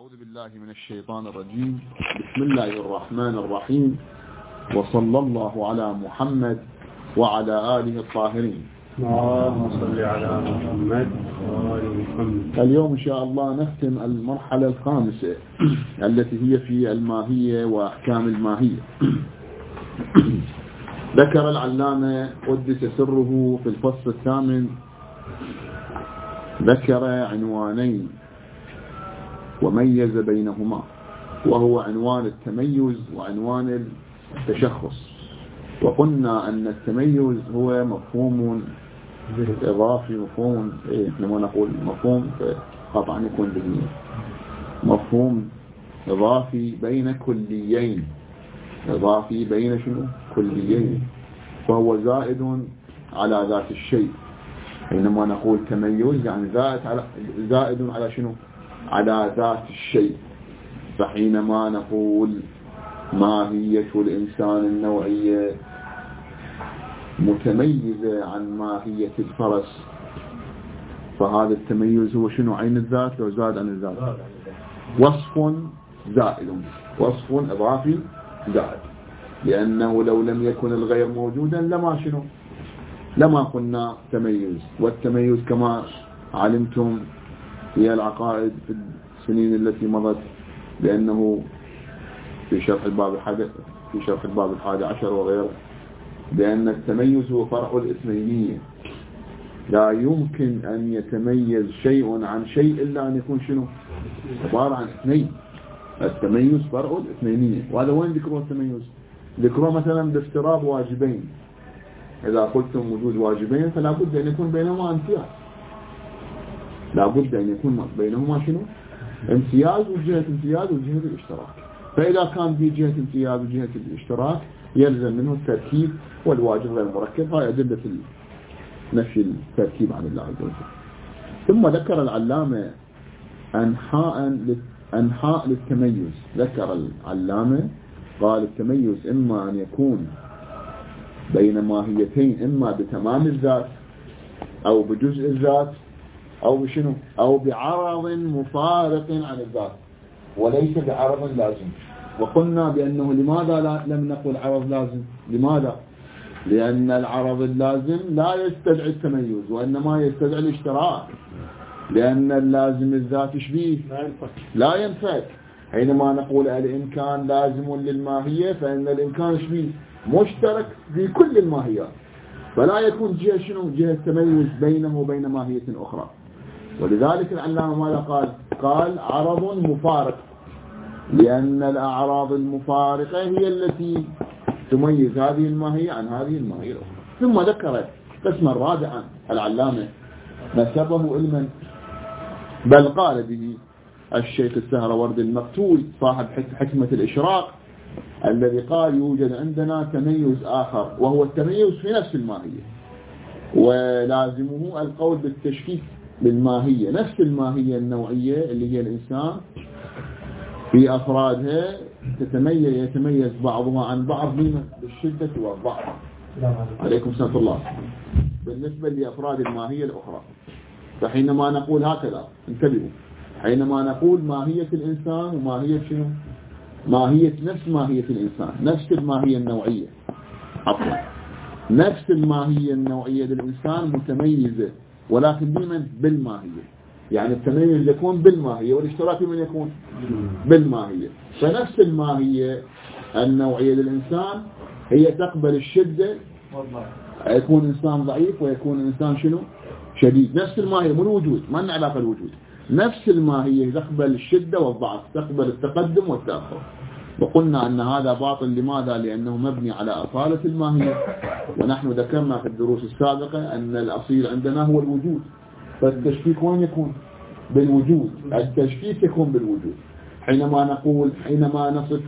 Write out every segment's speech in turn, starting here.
أعوذ بالله من الشيطان الرجيم. بسم الله الرحمن الرحيم، وصلى الله على محمد وعلى آله الطاهرين. اللهم صل على محمد وآل محمد. اليوم إن شاء الله نختم المرحلة الخامسة التي هي في الماهية وأحكام الماهية. ذكر العلامة قدس سره في الفصل الثامن، ذكر عنوانين وميز بينهما، وهو عنوان التميز وعنوان التشخص. وقلنا أن التميز هو مفهوم إضافي، مفهوم لما نقول مفهوم قطعا يكون ذهني، مفهوم إضافي بين كليين، إضافي بين شنو؟ كليين، فهو زائد على ذات الشيء. حينما نقول تميز يعني زائد على شنو؟ على ذات الشيء. فحينما نقول ماهية الإنسان النوعية متميزة عن ماهية الفرس، فهذا التميز هو شنو؟ عين الذات لو زاد عن الذات، وصف زائد، وصف إضافي زائد، لأنه لو لم يكن الغير موجودا لما شنو؟ لما قلنا تميز. والتميز كما علمتم هي العقائد في السنين التي مضت، لأنه في شرح الباب الحادي عشر وغيره، بأن التميز هو فرع الإثنينية. لا يمكن أن يتميز شيء عن شيء إلا أن يكون شنو؟ عبارة عن اثنين. التميز فرع الإثنينية. وهذا وين ذكروه التميز؟ ذكروه مثلا بافتراض واجبين. إذا قلتم وجود واجبين فلا بد أن يكون بينهما امتياز، لا بد أن يكون بينهما شنو؟ امتياز، وجهة امتياز وجهة الاشتراك. فإذا كان في جهة امتياز وجهة الاشتراك يلزم منه التركيب، والواجب غير مركب. هاي أدلة نفي التركيب عن الله عز وجل. ثم ذكر العلامة أنحاء للتميز. ذكر العلامة قال التميز إما أن يكون بين ماهيتين، إما بتمام الذات أو بجزء الذات أو بشنو؟ أو بعرض مفارق عن الذات وليس بعرض لازم. وقلنا بأنه لماذا لم نقل عرض لازم؟ لماذا؟ لأن العرض اللازم لا يستدعي التميز، وإنما يستدعي الاشتراك، لأن اللازم الذات شبيه لا ينفك. حينما نقول الإمكان لازم للماهية فإن الإمكان شبيه مشترك في كل الماهيات، فلا يكون جهة شنو؟ جهة تميز بينه وبين ماهية أخرى. ولذلك العلامة ماذا قال عرض مفارق، لأن الأعراض المفارقة هي التي تميز هذه الماهية عن هذه الماهية الأخرى. ثم ذكر قسما رابعا العلامة نسبه علما، بل قال به الشيخ السهروردي المقتول صاحب حكمة الإشراق، الذي قال يوجد عندنا تميز آخر وهو التميز في نفس الماهية، ولازمه القول بالتشكيك بالماهية. نفس الماهية النوعية اللي هي الإنسان في أفرادها يتميز بعضها عن بعض بالشدة والضعف. عليكم السلام الله. بالنسبة لأفراد الماهية الأخرى، فحينما نقول هكذا انتبهوا، حينما نقول ماهية الإنسان وماهية شنو؟ ماهية نفس ماهية الإنسان، نفس الماهية النوعية، عفوا نفس الماهية النوعية للإنسان متميزة، ولكن بمن؟ بالماهية. يعني التميز يكون بالماهية والاشتراك من يكون بالماهية. فنفس الماهية النوعية للإنسان هي تقبل الشدة، يكون إنسان ضعيف ويكون إنسان شنو؟ شديد. نفس الماهية، مو الوجود، ما لنا علاقة الوجود. نفس الماهية تقبل الشدة والضعف، تقبل التقدم والتأخر. وقلنا أن هذا باطل. لماذا؟ لأنه مبني على أصالة الماهية، ونحن ذكرنا في الدروس السابقة أن الأصيل عندنا هو الوجود. فالتشكيك وين يكون؟ بالوجود. التشكيك يكون بالوجود. حينما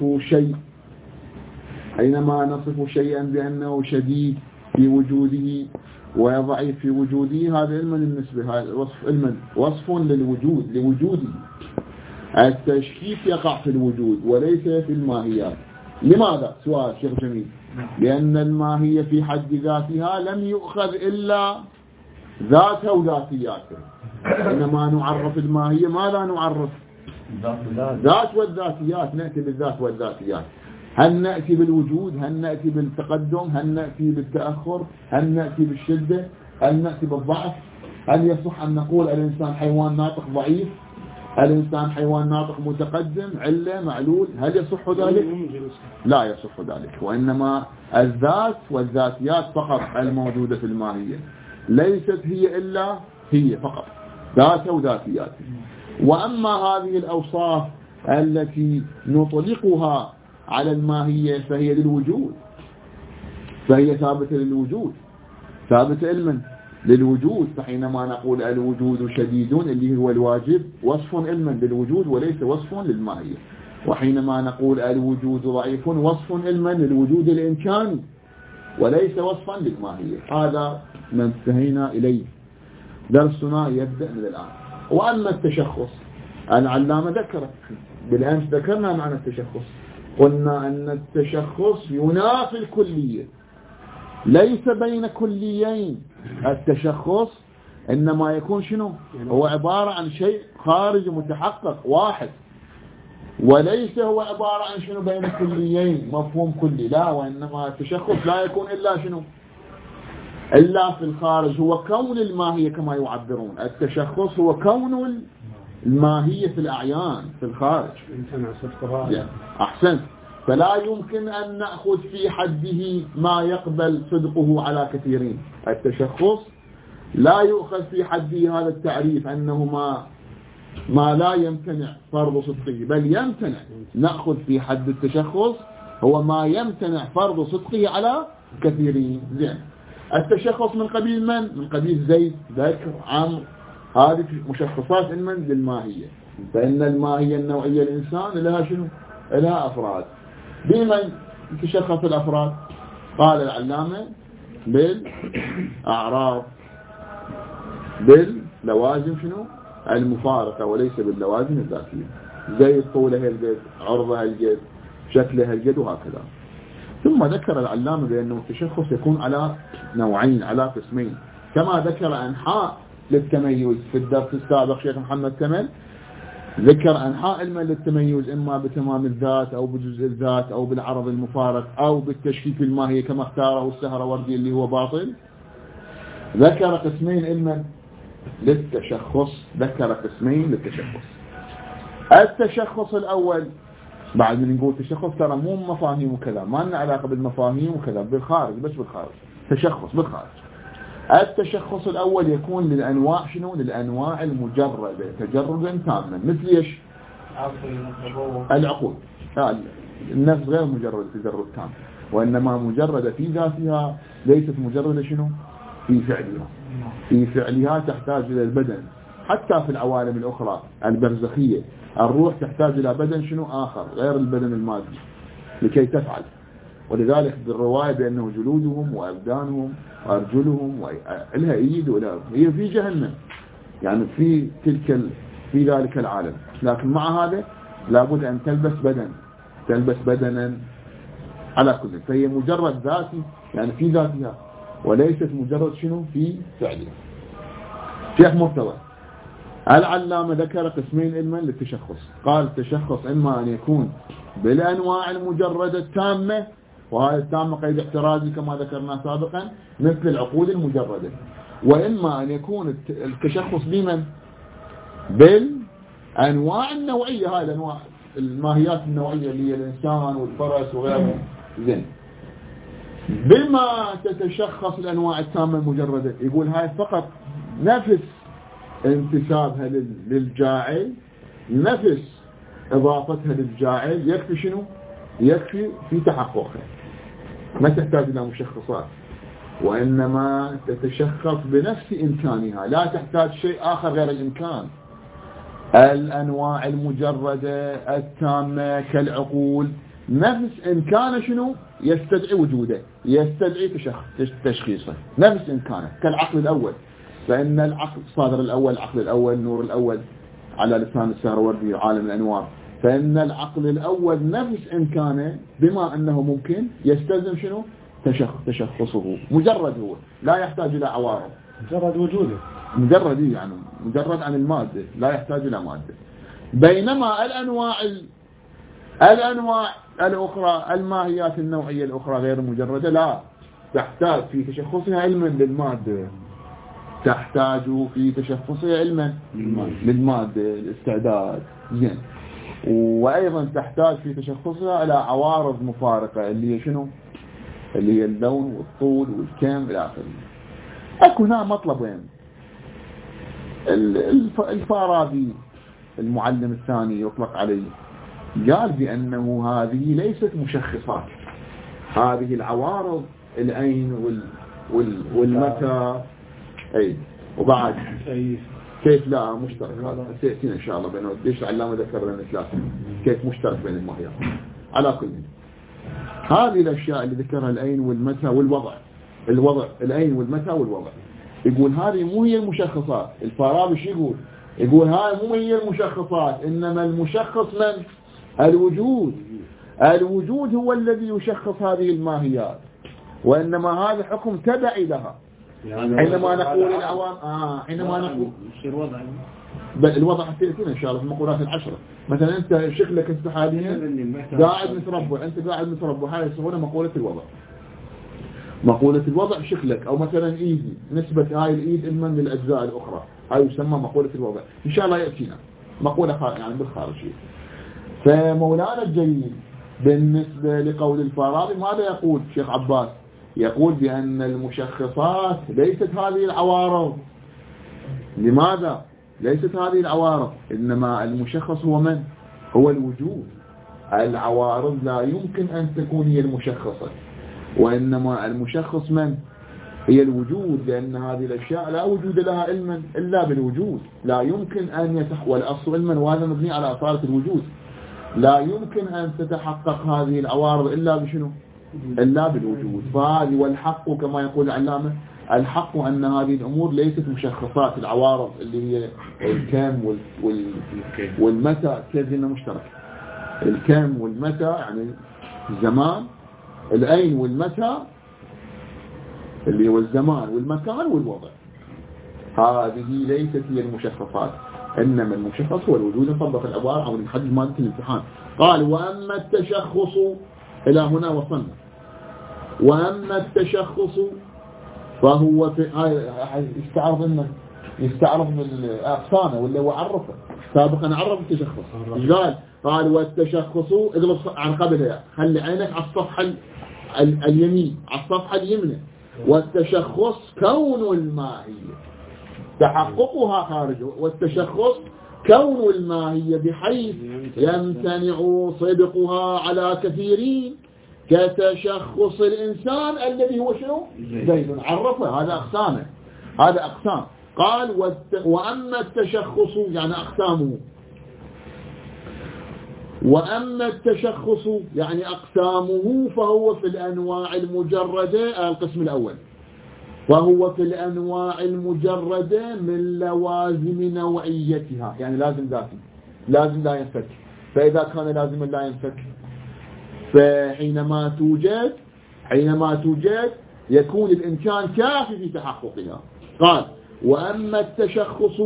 نصف شيئا بأنه شديد في وجوده وضعيف في وجوده، هذا علم النسبة، هذا وصف لوجوده. التشكيك يقع في الوجود وليس في الماهيات. لماذا؟ سؤال شيخ جميل. لأن الماهية في حد ذاتها لم يؤخذ إلا ذاتها وذاتياتها. إنما نعرف الماهية، ما لا نعرف ذات والذاتيات، نأتي بالذات والذاتيات. هل نأتي بالوجود، هل نأتي بالتقدم، هل نأتي بالتأخر، هل نأتي بالشدة، هل نأتي بالضعف؟ هل يصح أن نقول الإنسان حيوان ناطق ضعيف، الإنسان حيوان ناطق متقدم، علة، معلول؟ هل يصح ذلك؟ لا يصح ذلك. وإنما الذات والذاتيات فقط الموجودة في الماهية، ليست هي إلا هي فقط، ذات وذاتيات. وأما هذه الأوصاف التي نطلقها على الماهية فهي للوجود، فهي ثابتة للوجود، ثابتة علما للوجود. فحينما نقول الوجود شديد اللي هو الواجب وصف علما للوجود وليس وصف للماهية. وحينما نقول الوجود ضعيف وصف علما للوجود الإمكاني وليس وصفا للماهية. هذا ما انتهينا إليه، درسنا يبدأ من الآن. وأما التشخص، العلامة ذكر بالأمس، ذكرنا معنى التشخص، قلنا أن التشخص ينافي الكلية، ليس بين كليين. التشخص إنما يكون شنو؟ هو عبارة عن شيء خارج متحقق واحد، وليس هو عبارة عن شنو بين كليين مفهوم كلي، لا. وإنما التشخص لا يكون إلا شنو؟ إلا في الخارج، هو كون الماهية كما يعبرون. التشخص هو كون الماهية في الأعيان في الخارج. أحسنت. فلا يمكن أن نأخذ في حده ما يقبل صدقه على كثيرين. التشخص لا يؤخذ في حده هذا التعريف أنه ما لا يمتنع فرض صدقه، بل يمتنع. نأخذ في حد التشخص هو ما يمتنع فرض صدقه على كثيرين. زين، التشخص من قبيل من؟ من قبيل زيد، ذكر، عمرو. هذه مشخصات علما للماهية. فإن الماهية النوعية الإنسان لها شنو؟ لها أفراد. بمن تشخص الأفراد؟ قال العلامة بالأعراض، باللوازم شنو؟ المفارقة، وليس باللوازم الذاتية. زي طولها الجد، عرضها الجد، شكلها الجد، وهكذا. ثم ذكر العلامة بأنه التشخص يكون على نوعين، على قسمين، كما ذكر أنحاء للتميز في الدرس السابق. شيخ محمد كمل ذكر أنحاء علما للتميز، إما بتمام الذات أو بجزء الذات أو بالعرض المفارق أو بالتشكيك الماهية كما اختاره السهروردي اللي هو باطل. ذكر قسمين علما للتشخص، ذكر قسمين للتشخص. التشخص الأول، بعد من نقول تشخص ترى مو مفاهيم وكذا، ما لنا علاقة بالمفاهيم وكذا، بالخارج، بس بالخارج، تشخص بالخارج. التشخص الأول يكون للأنواع شنو؟ للأنواع المجردة تجردا تاما. مثل ايش؟ العقول. النفس غير مجرد تجرد تام، وإنما مجردة في ذاتها، ليست مجردة شنو؟ في فعلها. في فعلها تحتاج إلى البدن. حتى في العوالم الأخرى البرزخية الروح تحتاج إلى بدن شنو آخر غير البدن المادي لكي تفعل. ولذلك بالرواية بأنه جلودهم وأبدانهم وأرجلهم لها إيد ولا هي في جهنم، يعني في ذلك العالم. لكن مع هذا لابد أن تلبس بدنا على كل. فهي مجرد ذاتي، يعني في ذاتها، وليست مجرد شنو في فعلها. شيخ مرتضى العلامة ذكر قسمين علما للتشخص. قال التشخص إما أن يكون بالأنواع المجردة التامة، وهذا التامة قيد احترازي كما ذكرنا سابقا، مثل العقول المجردة. وإما أن يكون التشخص بمن؟ بالأنواع النوعية، هاي الأنواع الماهيات النوعية اللي هي الإنسان والفرس وغيره. زين، بما تتشخص الأنواع التامة المجردة؟ يقول هاي فقط نفس انتسابها للجاعل، نفس إضافتها للجاعل يكفي شنو؟ يكفي في تحققها، ما تحتاج إلى مشخصات، وإنما تتشخص بنفس إمكانها، لا تحتاج شيء آخر غير الإمكان. الأنواع المجردة التامة كالعقول نفس إمكانه شنو؟ يستدعي وجوده، يستدعي تشخيصه، نفس إمكانه. كالعقل الأول، فإن العقل صادر الأول، العقل الأول، نور الأول على لسان السهروردي عالم الأنوار. فإن العقل الأول نفس إمكانه، بما أنه ممكن يستلزم شنو؟ تشخصه. مجرد هو، لا يحتاج إلى عوارض، مجرد وجوده، مجرد يعني مجرد عن المادة، لا يحتاج إلى مادة. بينما الأنواع الأخرى الماهيات النوعية الأخرى غير مجردة لا، تحتاج في تشخصها علما للمادة، تحتاج في تشخصها علما للمادة الاستعداد زين، وأيضا تحتاج في تشخصها على عوارض مفارقة اللي هي شنو؟ اللي هي اللون والطول والكم إلى آخره. أكو هنا مطلبين. الفارابي المعلم الثاني يطلق عليه قال بأنه هذه ليست مشخصات، هذه العوارض الأين والمتى أي وبعد كيف لا مشترك، هذا سيأتينا إن شاء الله بأنه ليش العلامة ذكر لنا ثلاثة كيف مشترك بين الماهيات. على كل هذه الأشياء اللي ذكرها الأين والمتى والوضع، الأين والمتى والوضع، يقول هذه مو هي المشخصات. الفارابي شو يقول هذه مو هي المشخصات، إنما المشخص من؟ الوجود هو الذي يشخص هذه الماهيات، وإنما هذا حكم تبعي لها. حينما نقول العوام حينما نقول الوضع سيأتينا إن شاء الله في المقولات العشرة. مثلا أنت شكلك أنت حاليا قاعد متربع، أنت قاعد متربع، هاي يسمونها مقولة الوضع. مقولة الوضع شكلك، أو مثلا إيدي نسبة هاي الإيد إما من الأجزاء الأخرى، هاي يسمى مقولة الوضع. إن شاء الله يأتينا مقولة يعني بالخارجية. فمولانا الجليل بالنسبة لقول الفارابي ماذا يقول شيخ عباس؟ يقول بأن المشخصات ليست هذه العوارض. لماذا؟ ليست هذه العوارض، إنما المشخص هو من؟ هو الوجود. العوارض لا يمكن أن تكون هي المشخصة، وإنما المشخص من؟ هي الوجود، لأن هذه الأشياء لا وجود لها علما إلا بالوجود. لا يمكن أن والأصل علما، وهذا مبني على أصالة الوجود. لا يمكن أن تتحقق هذه العوارض إلا بشنو؟ إلا بالوجود. فهذه والحق كما يقول العلامة، الحق أن هذه الأمور ليست مشخصات. العوارض اللي هي الكم والمتى كيف إنه مشترك، الكم والمتى يعني الزمان، الأين والمتى اللي هو الزمان والمكان والوضع، هذه ليست هي المشخصات، إنما المشخص هو الوجود. نطبق العبارة أو نحدد مادة الامتحان. قال وأما التشخص، إلى هنا وصلنا. وأما التشخص فهو في يستعرض من الأقسام ولا هو عرفه سابقا، عرف التشخص. قال والتشخص اقلب عن قبلها، خلي عينك على الصفحة اليمين، على الصفحة اليمنى. والتشخص كون الماهية تحققها خارج، والتشخص كون الماهية بحيث يمتنع صدقها على كثيرين، كتشخص الإنسان الذي هو شنو؟ زيد. عرفه هذا أقسامه، هذا أقسام. قال وأما التشخص يعني أقسامه، وأما التشخص يعني أقسامه فهو في الأنواع المجردة. القسم الأول فهو في الأنواع المجردة من لوازم نوعيتها، يعني لازم ذاتي، لازم لا ينفك. فإذا كان لازم لا ينفك فحينما توجد يكون الإمكان كافي في تحققها. قال وأما التشخص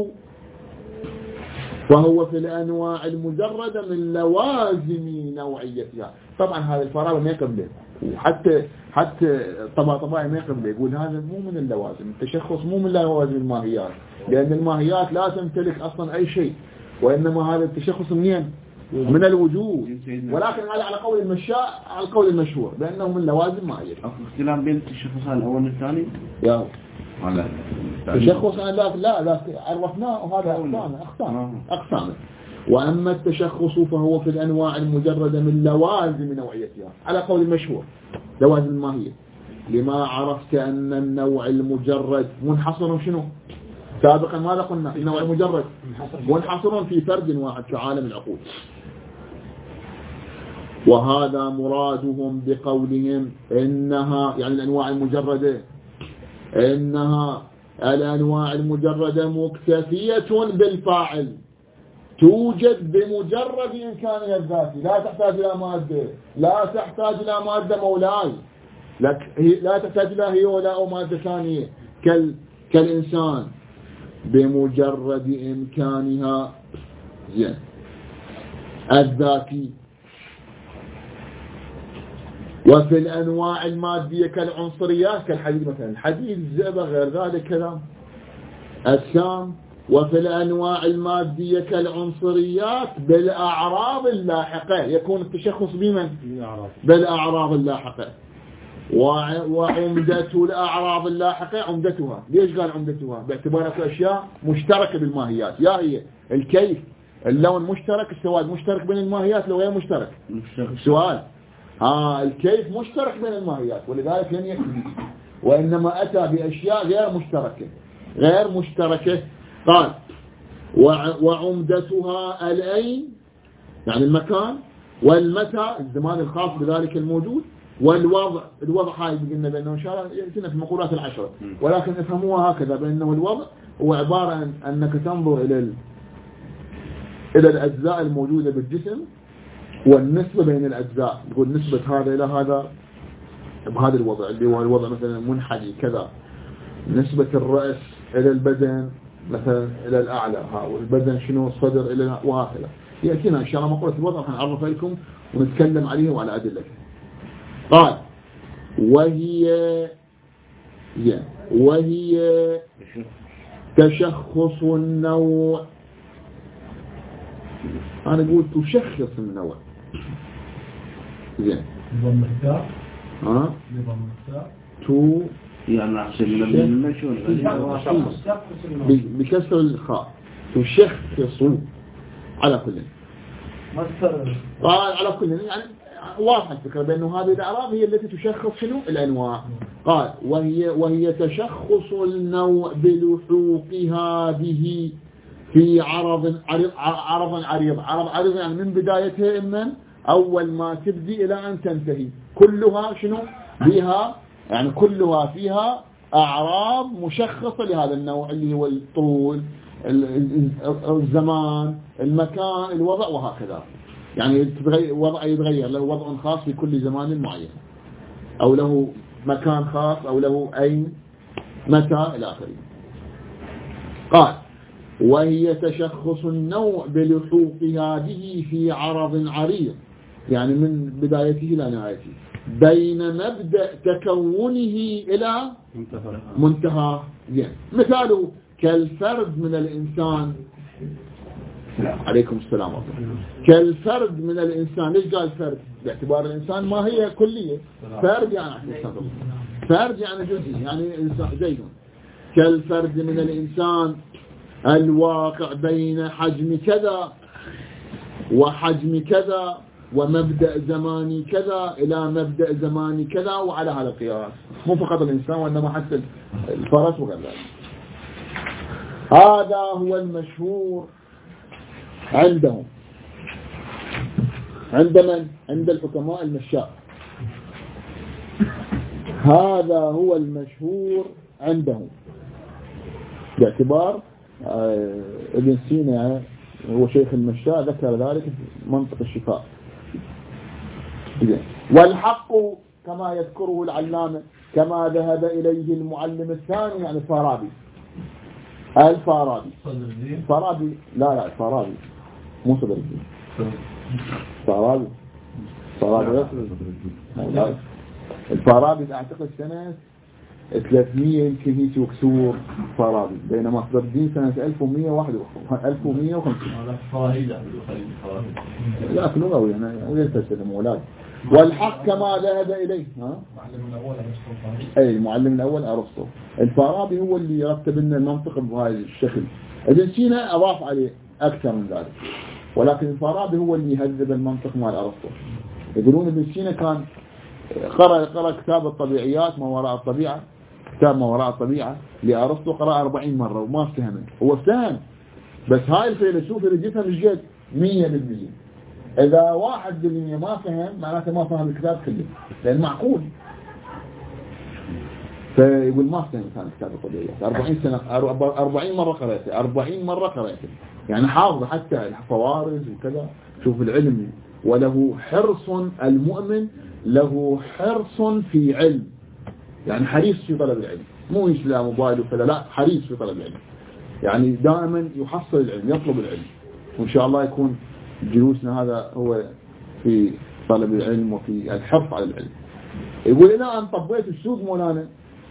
فهو في الأنواع المجردة من لوازم نوعيتها. طبعا هذا الفارابي ما يقبله، وحتى طباطبائي ما يقبله، يقول هذا مو من اللوازم، التشخص مو من لوازم الماهيات، لأن الماهيات لا تمتلك أصلا أي شيء، وإنما هذا التشخص منين؟ من الوجود. ولكن هذا على قول المشاء، على القول المشهور بأنه من لوازم ماهية. اختلاف بين التشخصان الأول والثاني؟ يا على تشخص لا عرفناه، وهذا أقسام. وأما التشخص فهو في الأنواع المجردة من لوازم نوعيتها، على قول المشهور لوازم الماهية. لما عرفت أن النوع المجرد منحصر شنو؟ سابقا ماذا قلنا؟ النوع المجرد منحصر في فرد واحد في عالم العقول. وهذا مرادهم بقولهم إنها يعني الأنواع المجردة، إنها الأنواع المجردة مكتفية بالفاعل، توجد بمجرد إمكانها الذاتي، لا تحتاج إلى مادة، لا تحتاج إلى مادة مولاي، لا تحتاج إلى هي ولا مادة ثانية كالإنسان، بمجرد إمكانها. زين الذاتي. وفي الأنواع المادية كالعنصريات كالحديد مثلا، الحديد، الزئبق، غير ذلك كلام أجسام. وفي الأنواع المادية كالعنصريات بالأعراض اللاحقة، يكون التشخص بمن؟ بالأعراض اللاحقة. وعمدة الأعراض اللاحقة عمدتها. ليش قال عمدتها؟ باعتبارها أشياء مشتركة بالماهيات. يا هي الكيف، اللون مشترك، السواد مشترك بين الماهيات لو غير مشترك. سؤال. الكيف مشترك بين الماهيات ولذلك لم يكفي، وإنما أتى بأشياء غير مشتركة. قال وعمدتها الأين يعني المكان، والمتى الزمان الخاص بذلك الموجود، والوضع. الوضع هاي قلنا بأنه إن شاء الله يأتينا في المقولات العشرة، ولكن افهموها هكذا بأنه الوضع هو عبارة عن أنك تنظر إلى الأجزاء الموجودة بالجسم والنسبة بين الأجزاء، تقول نسبة هذا إلى هذا بهذا الوضع اللي هو الوضع مثلا منحني كذا، نسبة الرأس إلى البدن مثلا إلى الأعلى، والبدن شنو الصدر إلى وهكذا. يأتينا إن شاء الله مقولة الوضع حنعرفها لكم ونتكلم عليه وعلى أدلته. قال وهي تشخص النوع. أنا أقول تشخص النوع. زين. نظام الثاء. نظام الثاء. تو يعني أحسن من المشون. بكسر الخاء. تشخص على كل. قال على كل يعني واضح الفكرة بأنه هذه الأعراض هي التي تشخص شنو الأنواع. قال وهي تشخص النوع بلحوقها به في عرض عريض يعني من بدايتها إما أول ما تبدي إلى أن تنتهي كلها شنو بها، يعني كلها فيها أعراض مشخصة لهذا النوع اللي هو الطول، الزمان، المكان، الوضع وهكذا. يعني وضع يتغير، له وضع خاص في كل زمان معين، أو له مكان خاص، أو له أين، متى، إلى آخره. قال وهي تشخص النوع بلحوقها به في عرض عريض، يعني من بدايته إلى نهايته، بين مبدأ تكونه إلى منتهى. مثاله كالفرد من الإنسان. عليكم السلام عليكم. كالفرد من الإنسان. ليش قال فرد؟ باعتبار الإنسان ما هي كلية. فرد يعني فرد يعني جزء، يعني إنسان زيد. كالفرد من الإنسان الواقع بين حجم كذا وحجم كذا ومبدأ زماني كذا إلى مبدأ زماني كذا، وعلى هذا القياس مو فقط الإنسان وإنما حتى الفرس وغير ذلك. هذا هو المشهور عندهم. عند من؟ عند الحكماء المشاء. هذا هو المشهور عندهم باعتبار ابن سينا هو شيخ المشاء ذكر ذلك في منطق الشفاء. والحق كما يذكره العلامة كما ذهب إليه المعلم الثاني يعني الفارابي. الفارابي لا الفارابي مو صدر الدين. الفارابي أعتقد سنة 300 يمكن هيك وكسور فارابي، بينما صدر الدين سنة 1151. لا لغوي يعني ويلتزم مولاد. والحق كما ذهب إليه المعلم الأول أرسطو. الفارابي هو اللي يرتب لنا المنطق بهذا الشكل. ابن سينا أضاف عليه أكثر من ذلك، ولكن الفارابي هو اللي يهذب المنطق مال أرسطو. يقولون ابن سينا كان قرأ كتاب الطبيعيات ما وراء الطبيعة، كتاب ما وراء الطبيعة لأرسطو قرأ 40 مرة وما افتهم. هو افتهم بس هاي الفيلسوف اللي جيتها مش جد 100%. إذا 1% ما فهم معناته ما فهم الكتاب كله، لأن معقول. فيقول ما فهم كان كتاب الطبيعيات 40 مرة قرأته 40 مرة قرأته، يعني حافظ حتى الفوارز وكذا. شوف العلم، وله حرص المؤمن، له حرص في علم، يعني حريص في طلب العلم، مو يشلى موبايل وكذا، لا حريص في طلب العلم، يعني دائما يحصل العلم، يطلب العلم، وإن شاء الله يكون جلوسنا هذا هو في طلب العلم وفي الحرص على العلم. يقول إذا أنا طبيت السوق مولانا،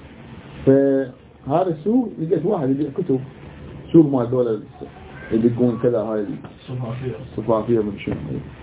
فهذا السوق لقيت واحد يبيع كتب، سوق مال دولة يدقون كذا هاي الصفافية من شنو.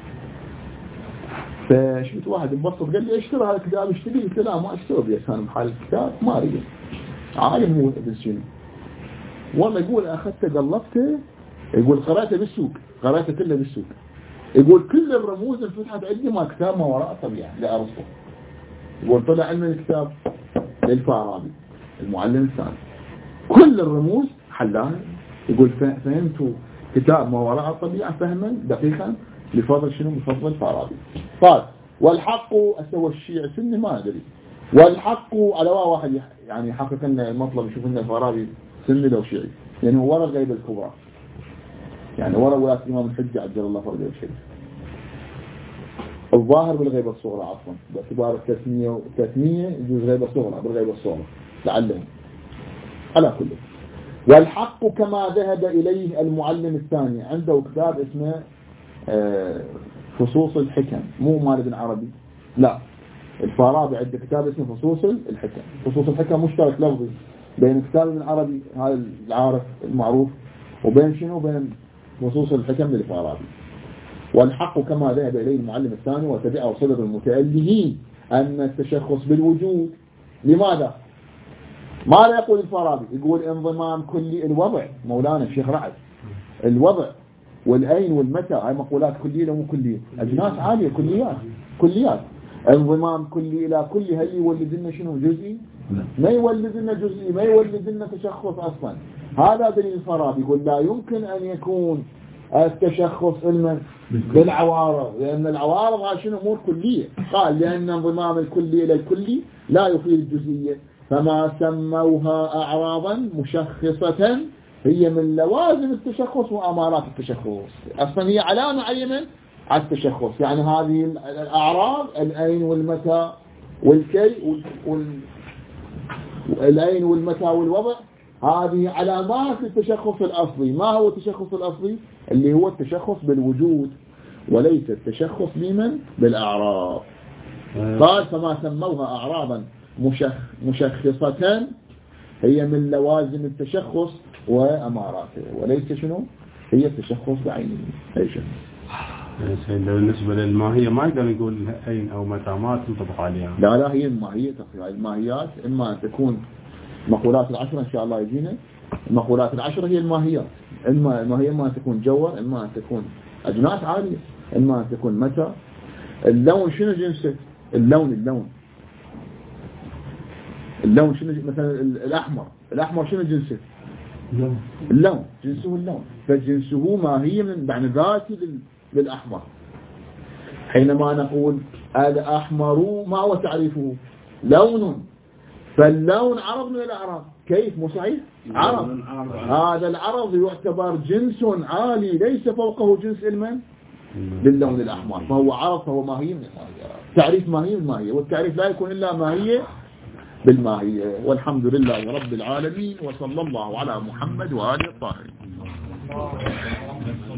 فشفت واحد مبسط قال لي اشتري هذا الكتاب، اشتري. قلت لا ما اشتري، بس انا محل الكتاب ما اريد، عالم هو ابن سينا. والله يقول اخذته قلبته، يقول قرأته بالسوق، قرأته كله بالسوق. يقول كل الرموز انفتحت عندي ما كتاب ما وراء الطبيعة لأرسطو. يقول طلع عندنا الكتاب للفارابي المعلم الثاني، كل الرموز حلاها. يقول فهمتوا كتاب ما وراء الطبيعة فهما دقيقا بفضل شنو؟ بفضل الفارابي. قال والحق أسوى الشيعي سني ما أدري، والحق على واحد يعني يحقق لنا المطلب، يشوف لنا الفارابي سني لو شيعي، يعني هو ورا الغيبة الكبرى، يعني ورا ولاة الإمام الحجة عجل الله فرجه الشريف. الظاهر بالغيبة الصغرى عفوا، باعتبار التثنية يجوز غيبة صغرى بالغيبة الصغرى لعلهم على كله. والحق كما ذهب إليه المعلم الثاني، عنده كتاب اسمه فصوص الحكم، مو مال ابن عربي، لا الفارابي عنده كتاب اسمه فصوص الحكم. فصوص الحكم مشترك لفظي بين كتاب ابن عربي هذا العارف المعروف وبين شنو؟ بين فصوص الحكم للفارابي. والحق كما ذهب إليه المعلم الثاني وتبعه صدر المتألهين أن التشخص بالوجود. لماذا؟ ماذا يقول الفارابي؟ يقول انضمام كلي الوضع، مولانا الشيخ رعد، الوضع والأين والمتى هاي مقولات كلية لو مو كلية، أجناس عالية، كليات. انضمام كلي إلى كلي هل يولد لنا شنو؟ جزئي؟ ما يولد لنا جزئي، ما يولد لنا تشخص أصلا. هذا دليل الفارابي، يقول لا يمكن أن يكون التشخص علما بالعوارض، لأن العوارض هاي شنو؟ أمور كلية. قال لأن انضمام الكلي إلى الكلي لا يفيد الجزئية، فما سموها أعراضا مشخصة هي من لوازم التشخص وأمارات التشخص. أصلا هي علامة عينة على التشخص، يعني هذه الأعراض الأين والمتى والكي الأين والمتى والوضع، هذه علامات التشخص الأصلي. ما هو التشخص الأصلي؟ اللي هو التشخص بالوجود وليس التشخص بمن؟ بالأعراض. قال فما سموها أعراضا مشخصة هي من لوازم التشخص وأماراته وليس شنو؟ هي التشخص بعينه. أي شيء بالنسبة للماهية ما يقدر يقول أين أو متى، ما تنطبق عليها. لا هي الماهية تقريبا. الماهيات إما أن تكون مقولات العشرة إن شاء الله يجينا، المقولات العشرة هي الماهيات، إما الماهية إما أن تكون جوهر، إما أن تكون أجناس عالية، إما أن تكون متى. اللون شنو جنسه؟ اللون شنو مثلا الأحمر شنو جنسه؟ اللون جنسه اللون، فجنسه ماهية من بعد ذاتي للأحمر. حينما نقول الأحمر ما هو تعريفه؟ لون، فاللون عرض من الأعراض. كيف؟ مو صحيح؟ عرض. هذا العرض يعتبر جنس عالي ليس فوقه جنس المن للون الأحمر، فهو عرض، فهو ماهية من الماهية. تعريف ماهية من ماهية، والتعريف لا يكون إلا ماهية بالماهية. والحمد لله رب العالمين، وصلى الله على محمد وآله الطاهرين.